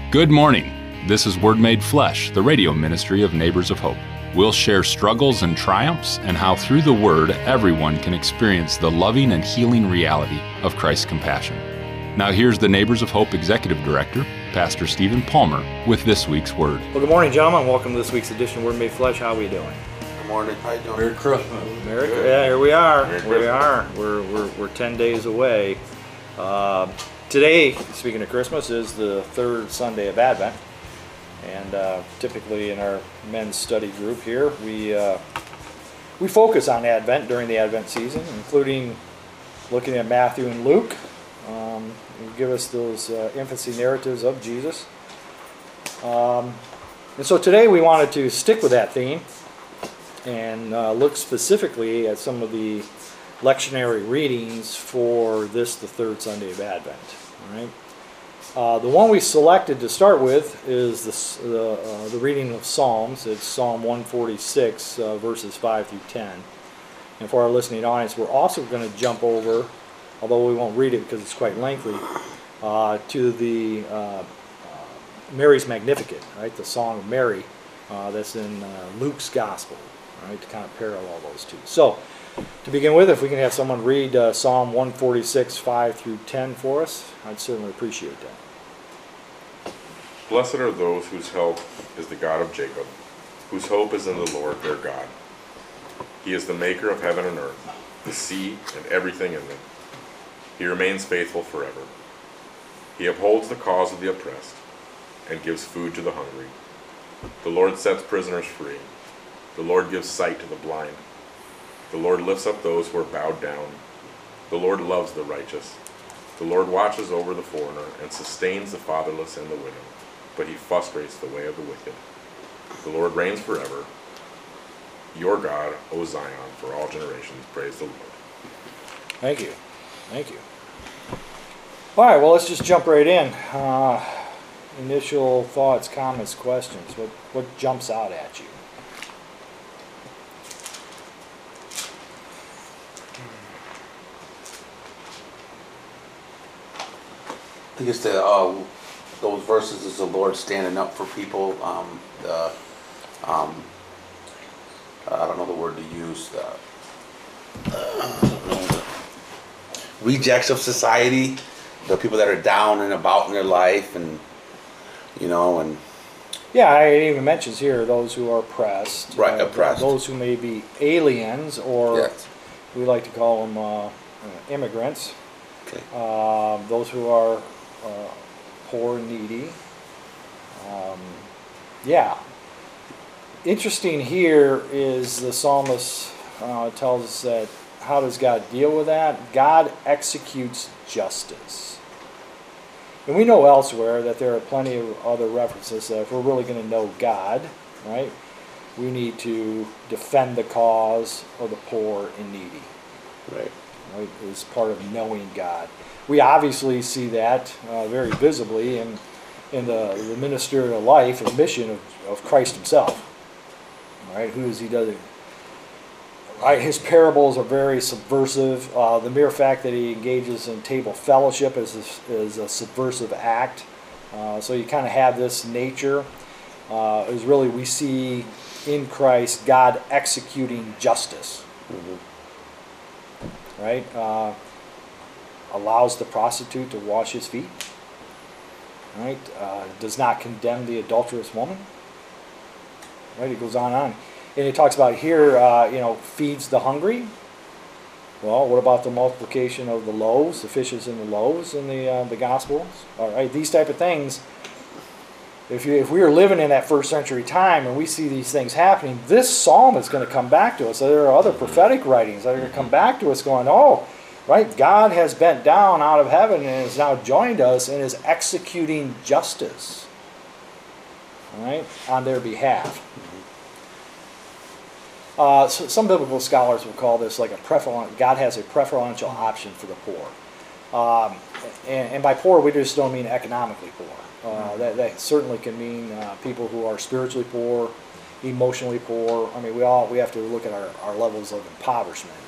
Good morning. This is Word Made Flesh, the radio ministry of Neighbors of Hope. We'll share struggles and triumphs and how through the Word everyone can experience the loving and healing reality of Christ's compassion. Now here's the Neighbors of Hope Executive Director, Pastor Stephen Palmer, with this week's Word. Well, good morning, gentlemen. Welcome to this week's edition of Word Made Flesh. How are we doing? Good morning. How you doing? Merry Christmas. Yeah, here we are. Merry Here we are. We're 10 days away. Today, speaking of Christmas, is the third Sunday of Advent, and typically in our men's study group here, we focus on Advent during the Advent season, including looking at Matthew and Luke. Who give us those infancy narratives of Jesus. And so today we wanted to stick with that theme and look specifically at some of the lectionary readings for the third Sunday of Advent. All right. The one we selected to start with is the reading of Psalms. It's Psalm 146, verses 5 through 10. And for our listening audience, we're also going to jump over, although we won't read it because it's quite lengthy, to the Mary's Magnificat, right? The Song of Mary that's in Luke's Gospel, right? To kind of parallel those two. So, to begin with, if we can have someone read Psalm 146, 5 through 10 for us, I'd certainly appreciate that. Blessed are those whose help is the God of Jacob, whose hope is in the Lord their God. He is the maker of heaven and earth, the sea and everything in them. He remains faithful forever. He upholds the cause of the oppressed and gives food to the hungry. The Lord sets prisoners free. The Lord gives sight to the blind. The Lord lifts up those who are bowed down. The Lord loves the righteous. The Lord watches over the foreigner and sustains the fatherless and the widow, but he frustrates the way of the wicked. The Lord reigns forever. Your God, O Zion, for all generations. Praise the Lord. Thank you. Thank you. All right, well, let's just jump right in. Initial thoughts, comments, questions. What jumps out at you? I think it's those verses is the Lord standing up for people. I don't know the word to use. Rejects of society, the people that are down and about in their life, and Yeah, it even mentions here those who are oppressed. Right, oppressed. Those who may be aliens, or yes. we like to call them immigrants. Okay. Those who are poor and needy. Yeah. Interesting here is the psalmist tells us that how does God deal with that? God executes justice. And we know elsewhere that there are plenty of other references that if we're really going to know God, right, we need to defend the cause of the poor and needy. Right. Right, as part of knowing God. We obviously see that very visibly in the ministerial life and mission of Christ himself. Right, who is he does it? Right, his parables are very subversive. The mere fact that he engages in table fellowship is a subversive act. So you kind of have this nature. Is really we see in Christ God executing justice. Mm-hmm. Right, allows the prostitute to wash his feet. Right, does not condemn the adulterous woman. Right, it goes on and he talks about here, feeds the hungry. Well, what about the multiplication of the loaves, the fishes and the loaves in the Gospels? All right, these type of things. If we are living in that first century time and we see these things happening, this psalm is going to come back to us. So there are other prophetic writings that are going to come back to us going, oh, right, God has bent down out of heaven and has now joined us and is executing justice, all right, on their behalf. So some biblical scholars will call this like God has a preferential option for the poor. And by poor, we just don't mean economically poor. That certainly can mean people who are spiritually poor, emotionally poor. I mean, we have to look at our levels of impoverishment.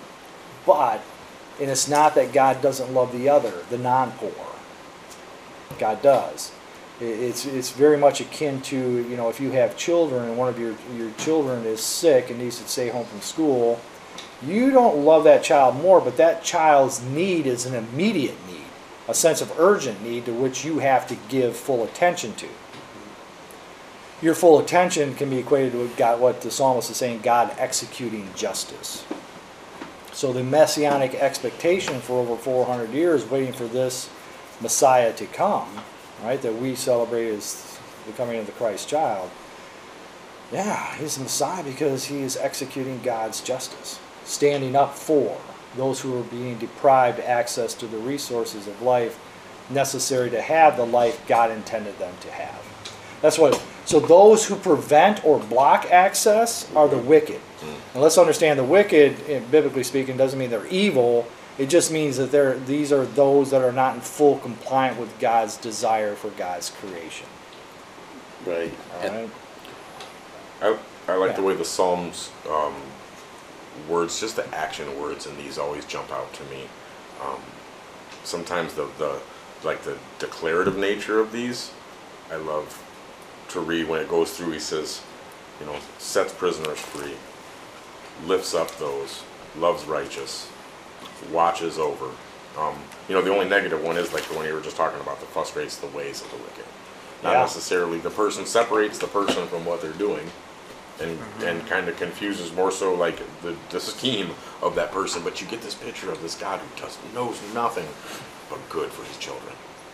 But, and it's not that God doesn't love the other, the non-poor. God does. It's very much akin to, you know, if you have children and one of your children is sick and needs to stay home from school, you don't love that child more, but that child's need is an immediate need, a sense of urgent need to which you have to give full attention to. Your full attention can be equated to God, what the psalmist is saying, God executing justice. So the messianic expectation for over 400 years, waiting for this Messiah to come, right, that we celebrate as the coming of the Christ child. Yeah, he's the Messiah because he is executing God's justice, standing up for those who are being deprived access to the resources of life necessary to have the life God intended them to have. That's what. So those who prevent or block access are the wicked. And let's understand the wicked, biblically speaking, doesn't mean they're evil. It just means that these are those that are not in full compliance with God's desire for God's creation. Right. All right. I like the way the Psalms words, just the action words in these always jump out to me. Sometimes the declarative nature of these, I love to read when it goes through. He says, you know, sets prisoners free, lifts up those, loves righteous, watches over. You know, the only negative one is like the one you were just talking about, that frustrates the ways of the wicked. Not necessarily the person, separates the person from what they're doing, and kind of confuses more so like the scheme of that person. But you get this picture of this God who knows nothing but good for his children.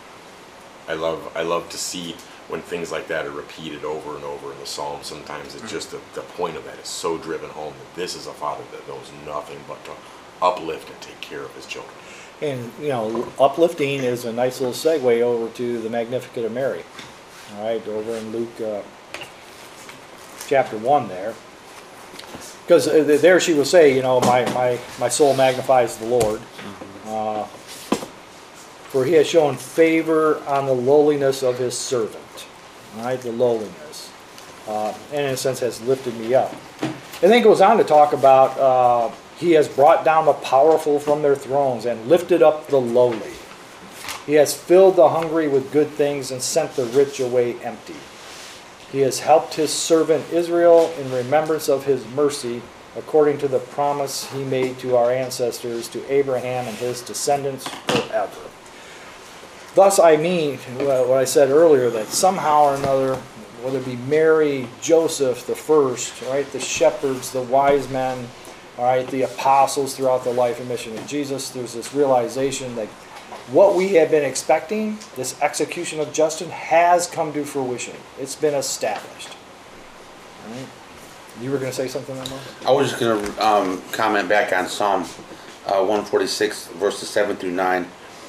I love to see when things like that are repeated over and over in the Psalms. Sometimes it's just the point of that is so driven home that this is a father that knows nothing but to uplift and take care of his children. And, you know, uplifting is a nice little segue over to the Magnificat of Mary. All right, over in Luke chapter 1 there. Because there she will say, you know, my soul magnifies the Lord. For he has shown favor on the lowliness of his servant. All right, the lowliness. And in a sense has lifted me up. And then goes on to talk about he has brought down the powerful from their thrones and lifted up the lowly. He has filled the hungry with good things and sent the rich away empty. He has helped his servant Israel in remembrance of his mercy, according to the promise he made to our ancestors, to Abraham and his descendants forever. Thus I mean, what I said earlier, that somehow or another, whether it be Mary, Joseph the first, right, the shepherds, the wise men, all right, the apostles throughout the life and mission of Jesus, there's this realization that what we have been expecting, this execution of justice, has come to fruition. It's been established. All right. You were going to say something, Emma? I was just going to comment back on Psalm 146, verses 7 through 9.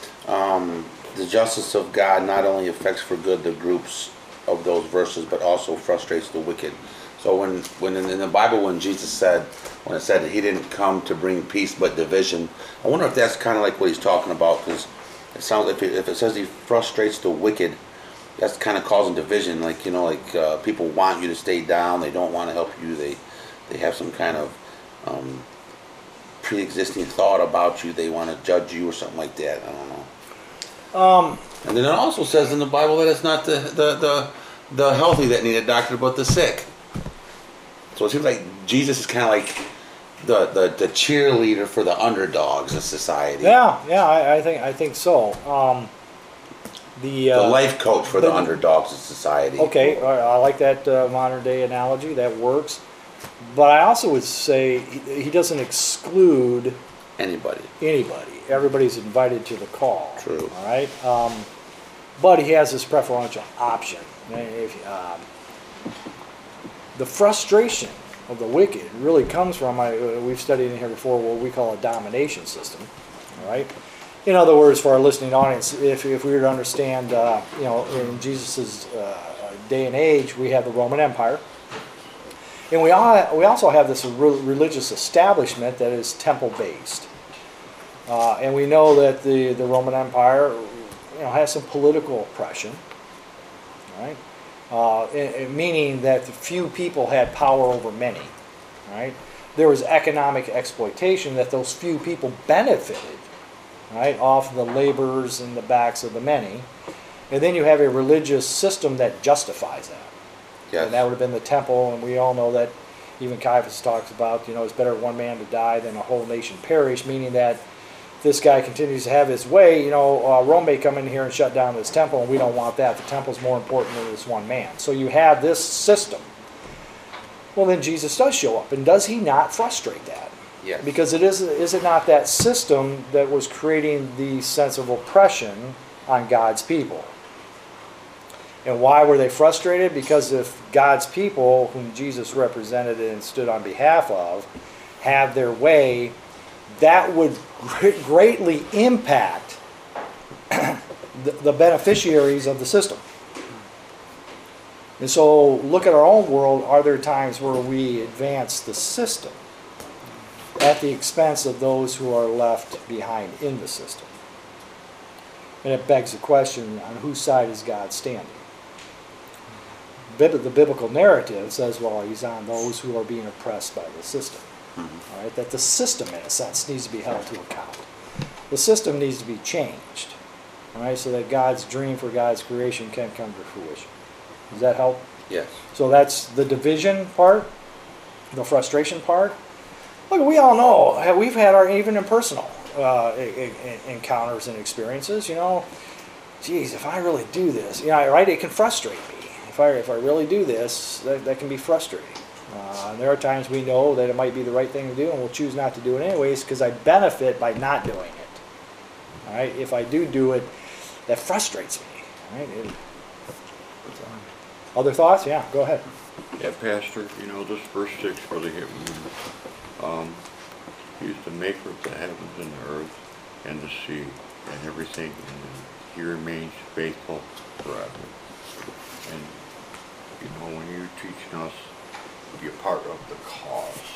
The justice of God not only affects for good the groups of those verses, but also frustrates the wicked. So when in the Bible, when Jesus said, when it said that he didn't come to bring peace but division, I wonder if that's kind of like what he's talking about, because it sounds like if it says he frustrates the wicked, that's kind of causing division. Like, you know, like people want you to stay down, they don't want to help you, they have some kind of pre-existing thought about you, they want to judge you or something like that. I don't know. And then it also says in the Bible that it's not the healthy that need a doctor, but the sick. So it seems like Jesus is kind of like the cheerleader for the underdogs in society. Yeah, I think so. The life coach for the underdogs in society. Okay, I like that modern day analogy. That works. But I also would say he doesn't exclude anybody. Everybody's invited to the call. True. All right. But he has this preferential option. The frustration of the wicked really comes from, we've studied in here before, what we call a domination system. All right. In other words, for our listening audience, if we were to understand, in Jesus' day and age, we have the Roman Empire. And we also have this religious establishment that is temple-based. And we know that the Roman Empire, has some political oppression, right? Meaning that the few people had power over many, right? There was economic exploitation that those few people benefited, right, off the labors and the backs of the many. And then you have a religious system that justifies that. Yes. And that would have been the temple, and we all know that even Caiaphas talks about, it's better one man to die than a whole nation perish, meaning that if this guy continues to have his way, Rome may come in here and shut down this temple, and we don't want that. The temple's more important than this one man. So you have this system. Well, then Jesus does show up, and does he not frustrate that? Yes. Because is it not that system that was creating the sense of oppression on God's people? And why were they frustrated? Because if God's people, whom Jesus represented and stood on behalf of, have their way, that would greatly impact the beneficiaries of the system. And so look at our own world. Are there times where we advance the system at the expense of those who are left behind in the system? And it begs the question, on whose side is God standing? The biblical narrative says, well, he's on those who are being oppressed by the system. All right, that the system, in a sense, needs to be held to account. The system needs to be changed, all right, so that God's dream for God's creation can come to fruition. Does that help? Yes. So that's the division part, the frustration part. Look, we all know, we've had our even impersonal encounters and experiences. Geez, if I really do this, right? It can frustrate me. If I really do this, that can be frustrating. And there are times we know that it might be the right thing to do, and we'll choose not to do it anyways because I benefit by not doing it. All right. If I do it, that frustrates me. All right. Other thoughts? Yeah, go ahead. Yeah, Pastor, this verse 6 really hit me. He's the maker of the heavens and the earth and the sea and everything, and he remains faithful forever. And, when you're teaching us to be a part of the cause,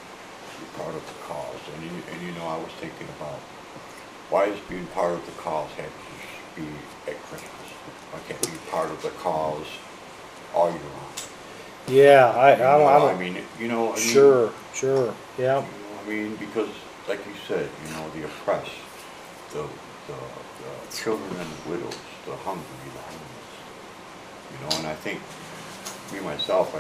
and I was thinking about, why does being part of the cause have to be at Christmas? I can't be part of the cause all year long. Yeah, Sure, yeah. Because, like you said, the oppressed, the children and the widows, the hungry, the homeless. And I think, me myself,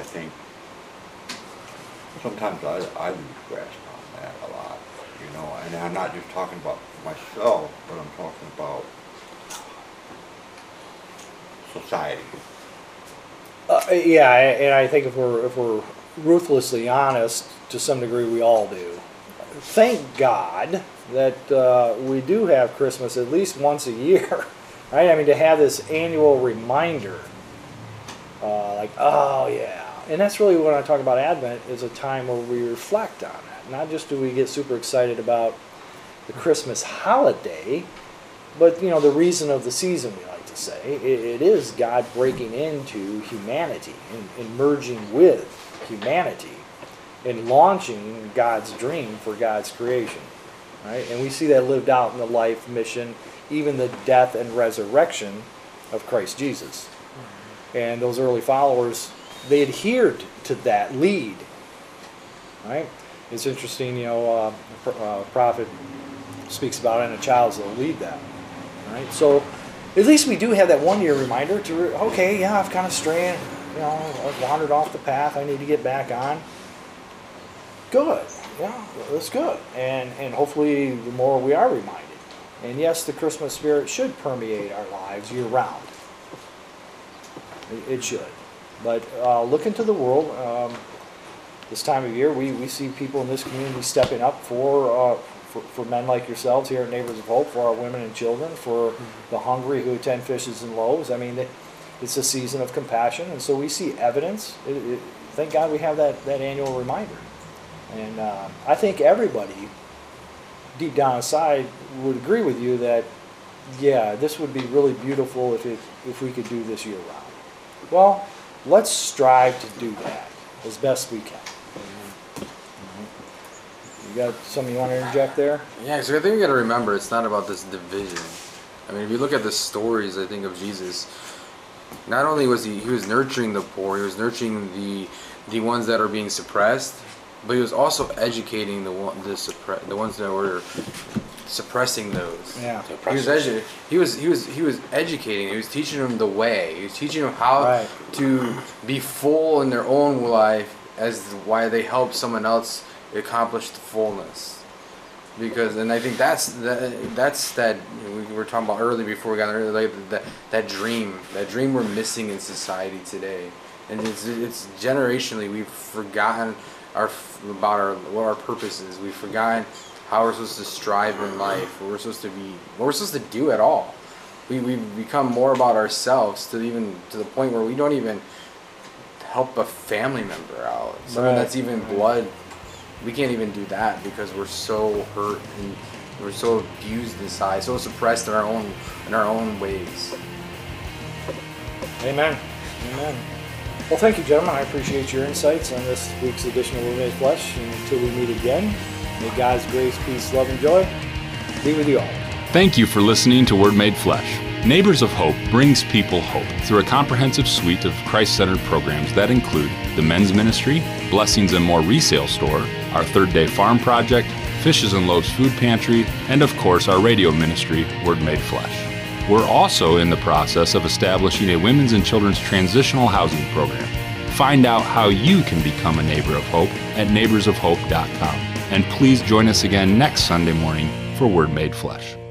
sometimes I lose grasp on that a lot. And I'm not just talking about myself, but I'm talking about society. Yeah, and I think if we're ruthlessly honest, to some degree we all do. Thank God that we do have Christmas at least once a year, right? To have this annual reminder, oh yeah. And that's really when I talk about Advent, is a time where we reflect on that. Not just do we get super excited about the Christmas holiday, but the reason of the season, we like to say. It is God breaking into humanity and merging with humanity and launching God's dream for God's creation. Right? And we see that lived out in the life, mission, even the death and resurrection of Christ Jesus. And those early followers, they adhered to that lead. Right? It's interesting, the prophet speaks about it, and a child's will lead them. Right? So at least we do have that 1 year reminder to, okay, yeah, I've kind of strayed, I've wandered off the path, I need to get back on. Good. Yeah, that's good. And hopefully the more we are reminded. And yes, the Christmas spirit should permeate our lives year round. It should. But look into the world. This time of year, we see people in this community stepping up for men like yourselves here at Neighbors of Hope, for our women and children, for the hungry who attend Fishes and Loaves. It's a season of compassion, and so we see evidence. Thank God we have that annual reminder. And I think everybody, deep down inside, would agree with you that, yeah, this would be really beautiful if we could do this year round. Well, let's strive to do that as best we can. You got something you want to interject there? Yeah, so I think we got to remember, it's not about this division. If you look at the stories, I think, of Jesus, not only was he was nurturing the poor, he was nurturing the ones that are being suppressed, but he was also educating the ones that were suppressing those. Yeah. He was educating. He was teaching them the way. He was teaching them how Right. to be full in their own life, as why they help someone else accomplish the fullness. Because, and I think that's that we were talking about earlier before we got there, like that dream we're missing in society today, and it's generationally we've forgotten what our purpose is. We've forgotten how we're supposed to strive in life, what we're supposed to do at all. We've become more about ourselves to the point where we don't even help a family member out. Someone Right. that's even blood. We can't even do that because we're so hurt and we're so abused inside, so suppressed in our own ways. Amen. Amen. Well, thank you, gentlemen. I appreciate your insights on this week's edition of Word Made Flesh. And until we meet again, may God's grace, peace, love, and joy be with you all. Thank you for listening to Word Made Flesh. Neighbors of Hope brings people hope through a comprehensive suite of Christ-centered programs that include the men's ministry, Blessings and More resale store, our Third Day Farm Project, Fishes and Loaves Food Pantry, and of course our radio ministry, Word Made Flesh. We're also in the process of establishing a women's and children's transitional housing program. Find out how you can become a neighbor of hope at neighborsofhope.com. And please join us again next Sunday morning for Word Made Flesh.